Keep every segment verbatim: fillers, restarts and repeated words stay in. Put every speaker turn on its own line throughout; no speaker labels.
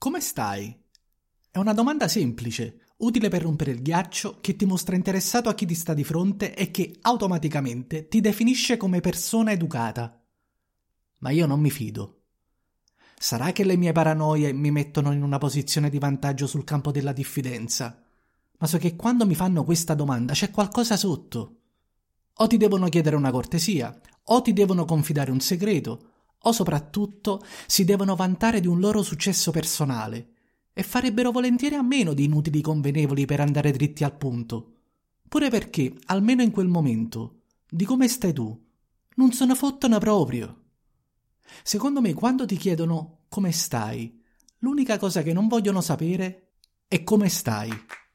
Come stai? È una domanda semplice, utile per rompere il ghiaccio, che ti mostra interessato a chi ti sta di fronte e che automaticamente ti definisce come persona educata. Ma io non mi fido. Sarà che le mie paranoie mi mettono in una posizione di vantaggio sul campo della diffidenza, ma so che quando mi fanno questa domanda c'è qualcosa sotto. O ti devono chiedere una cortesia, o ti devono confidare un segreto, o soprattutto si devono vantare di un loro successo personale e farebbero volentieri a meno di inutili convenevoli per andare dritti al punto. Pure perché, almeno in quel momento, di come stai tu, non se ne fottono proprio. Secondo me, quando ti chiedono come stai, l'unica cosa che non vogliono sapere è come stai.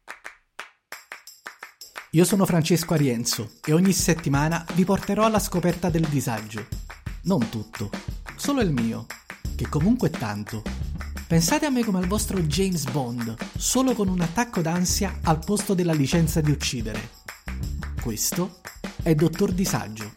Io sono Francesco Arienzo e ogni settimana vi porterò alla scoperta del disagio. Non tutto, solo il mio, che comunque è tanto. Pensate a me come al vostro James Bond, solo con un attacco d'ansia al posto della licenza di uccidere. Questo è Dottor Disagio.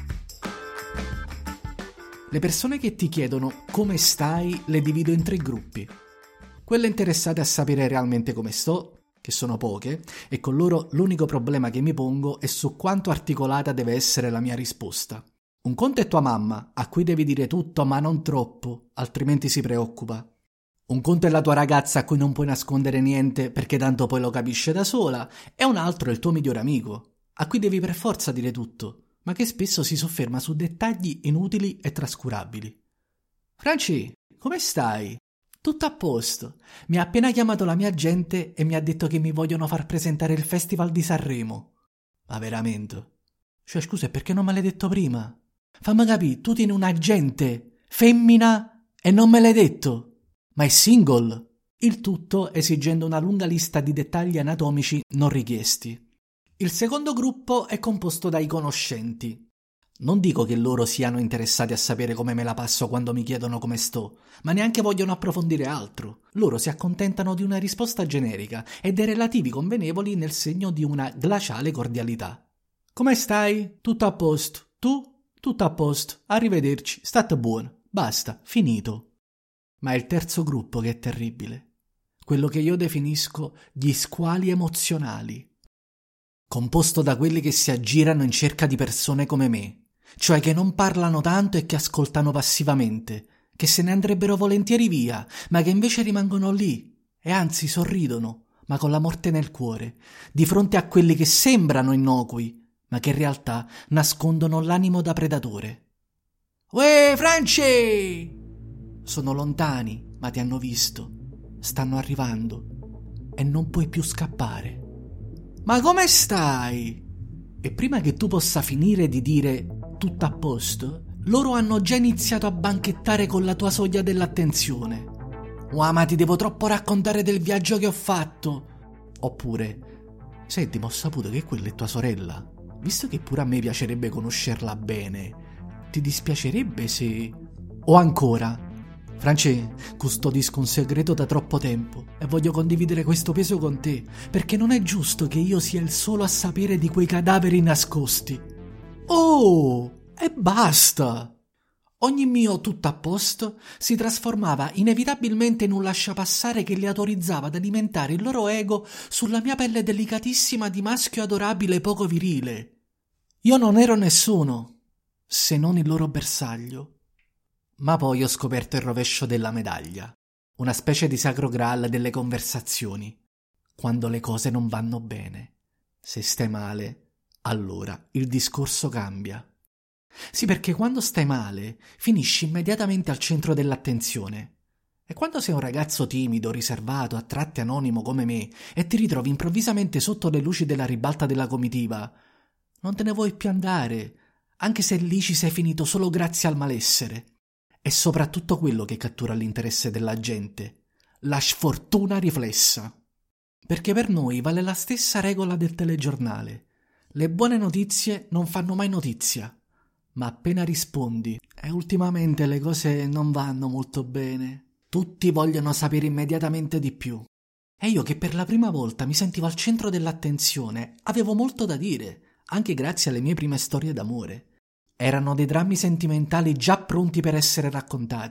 Le persone che ti chiedono come stai le divido in tre gruppi. Quelle interessate a sapere realmente come sto, che sono poche, e con loro l'unico problema che mi pongo è su quanto articolata deve essere la mia risposta. Un conto è tua mamma, a cui devi dire tutto ma non troppo, altrimenti si preoccupa. Un conto è la tua ragazza a cui non puoi nascondere niente perché tanto poi lo capisce da sola, e un altro è il tuo migliore amico, a cui devi per forza dire tutto, ma che spesso si sofferma su dettagli inutili e trascurabili. Franci, come stai? Tutto a posto. Mi ha appena chiamato la mia agente e mi ha detto che mi vogliono far presentare il Festival di Sanremo. Ma veramente? Cioè, scusa, e perché non me l'hai detto prima? Fammi capire, tu tieni un agente femmina e non me l'hai detto? Ma è single? Il tutto esigendo una lunga lista di dettagli anatomici non richiesti. Il secondo gruppo è composto dai conoscenti. Non dico che loro siano interessati a sapere come me la passo quando mi chiedono come sto, ma neanche vogliono approfondire altro. Loro si accontentano di una risposta generica e dei relativi convenevoli nel segno di una glaciale cordialità. Come stai? Tutto a posto. Tu? Tutto a posto. Arrivederci. State buono. Basta. Finito. Ma è il terzo gruppo che è terribile. Quello che io definisco gli squali emozionali. Composto da quelli che si aggirano in cerca di persone come me, cioè che non parlano tanto e che ascoltano passivamente, che se ne andrebbero volentieri via, ma che invece rimangono lì e anzi sorridono, ma con la morte nel cuore, di fronte a quelli che sembrano innocui, ma che in realtà nascondono l'animo da predatore. Uè, Franci! Sono lontani, ma ti hanno visto. Stanno arrivando e non puoi più scappare. Ma come stai? E prima che tu possa finire di dire tutto a posto, loro hanno già iniziato a banchettare con la tua soglia dell'attenzione. Wow, ma ti devo troppo raccontare del viaggio che ho fatto. Oppure, senti, ma ho saputo che quella è tua sorella. Visto che pure a me piacerebbe conoscerla bene, ti dispiacerebbe se... O ancora... Franci, custodisco un segreto da troppo tempo e voglio condividere questo peso con te, perché non è giusto che io sia il solo a sapere di quei cadaveri nascosti. Oh, e basta! Ogni mio tutto a posto si trasformava inevitabilmente in un lasciapassare che li autorizzava ad alimentare il loro ego sulla mia pelle delicatissima di maschio adorabile e poco virile. Io non ero nessuno, se non il loro bersaglio. Ma poi ho scoperto il rovescio della medaglia, una specie di sacro graal delle conversazioni. Quando le cose non vanno bene, se stai male, allora il discorso cambia. Sì, perché quando stai male, finisci immediatamente al centro dell'attenzione. E quando sei un ragazzo timido, riservato, a tratti anonimo come me, e ti ritrovi improvvisamente sotto le luci della ribalta della comitiva, non te ne vuoi più andare, anche se lì ci sei finito solo grazie al malessere. È soprattutto quello che cattura l'interesse della gente, la sfortuna riflessa. Perché per noi vale la stessa regola del telegiornale. Le buone notizie non fanno mai notizia, ma appena rispondi e ultimamente le cose non vanno molto bene, tutti vogliono sapere immediatamente di più. E io che per la prima volta mi sentivo al centro dell'attenzione, avevo molto da dire, anche grazie alle mie prime storie d'amore. Erano dei drammi sentimentali già pronti per essere raccontati,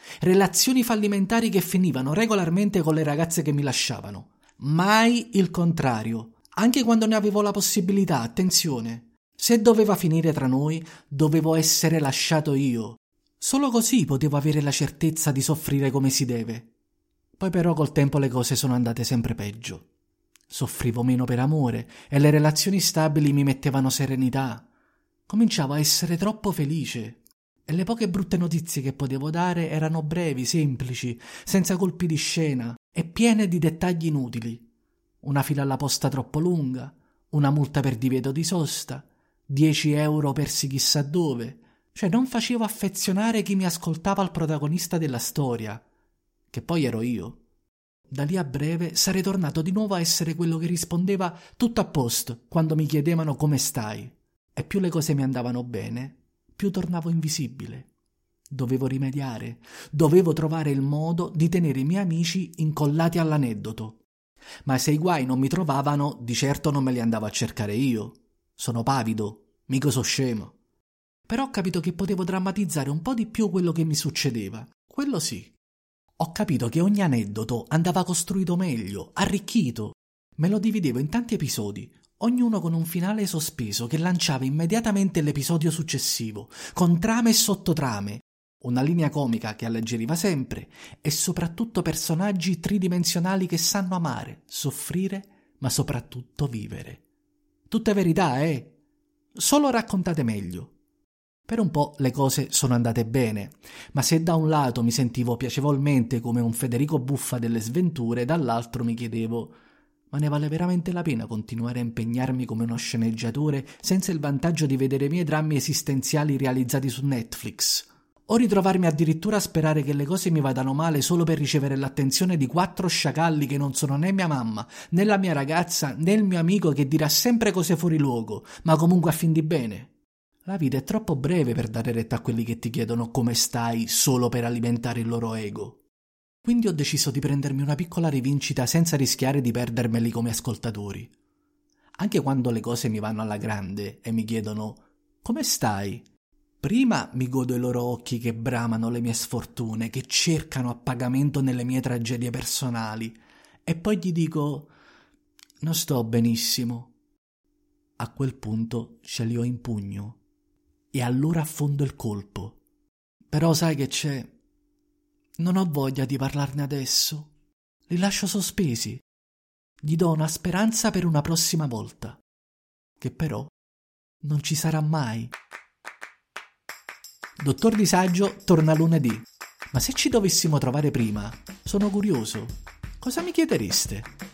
Relazioni fallimentari che finivano regolarmente con le ragazze che mi lasciavano. Mai il contrario. Anche quando ne avevo la possibilità, attenzione. Se doveva finire tra noi, dovevo essere lasciato io. Solo così potevo avere la certezza di soffrire come si deve. Poi però col tempo le cose sono andate sempre peggio. Soffrivo meno per amore e le relazioni stabili mi mettevano serenità. Cominciavo a essere troppo felice e le poche brutte notizie che potevo dare erano brevi, semplici, senza colpi di scena e piene di dettagli inutili. Una fila alla posta troppo lunga, una multa per divieto di sosta, dieci euro persi chissà dove. Cioè non facevo affezionare chi mi ascoltava al protagonista della storia, che poi ero io. Da lì a breve sarei tornato di nuovo a essere quello che rispondeva tutto a posto quando mi chiedevano come stai. E più le cose mi andavano bene, più tornavo invisibile. Dovevo rimediare, dovevo trovare il modo di tenere i miei amici incollati all'aneddoto. Ma se i guai non mi trovavano, di certo non me li andavo a cercare io. Sono pavido, mica so scemo. Però ho capito che potevo drammatizzare un po' di più quello che mi succedeva. Quello sì. Ho capito che ogni aneddoto andava costruito meglio, arricchito. Me lo dividevo in tanti episodi, ognuno con un finale sospeso che lanciava immediatamente l'episodio successivo, con trame e sottotrame, una linea comica che alleggeriva sempre e soprattutto personaggi tridimensionali che sanno amare, soffrire, ma soprattutto vivere. Tutte verità, eh? Solo raccontate meglio. Per un po' le cose sono andate bene, ma se da un lato mi sentivo piacevolmente come un Federico Buffa delle sventure, dall'altro mi chiedevo: ma ne vale veramente la pena continuare a impegnarmi come uno sceneggiatore senza il vantaggio di vedere i miei drammi esistenziali realizzati su Netflix? O ritrovarmi addirittura a sperare che le cose mi vadano male solo per ricevere l'attenzione di quattro sciacalli che non sono né mia mamma, né la mia ragazza, né il mio amico che dirà sempre cose fuori luogo, ma comunque a fin di bene? La vita è troppo breve per dare retta a quelli che ti chiedono come stai solo per alimentare il loro ego. Quindi ho deciso di prendermi una piccola rivincita senza rischiare di perdermeli come ascoltatori. Anche quando le cose mi vanno alla grande e mi chiedono come stai, prima mi godo i loro occhi che bramano le mie sfortune, che cercano appagamento nelle mie tragedie personali, e poi gli dico non sto benissimo. A quel punto ce li ho in pugno. E allora affondo il colpo. Però sai che c'è? Non ho voglia di parlarne adesso. Li lascio sospesi. Gli do una speranza per una prossima volta, che però non ci sarà mai. Dottor Disagio torna lunedì. Ma se ci dovessimo trovare prima, sono curioso. Cosa mi chiedereste?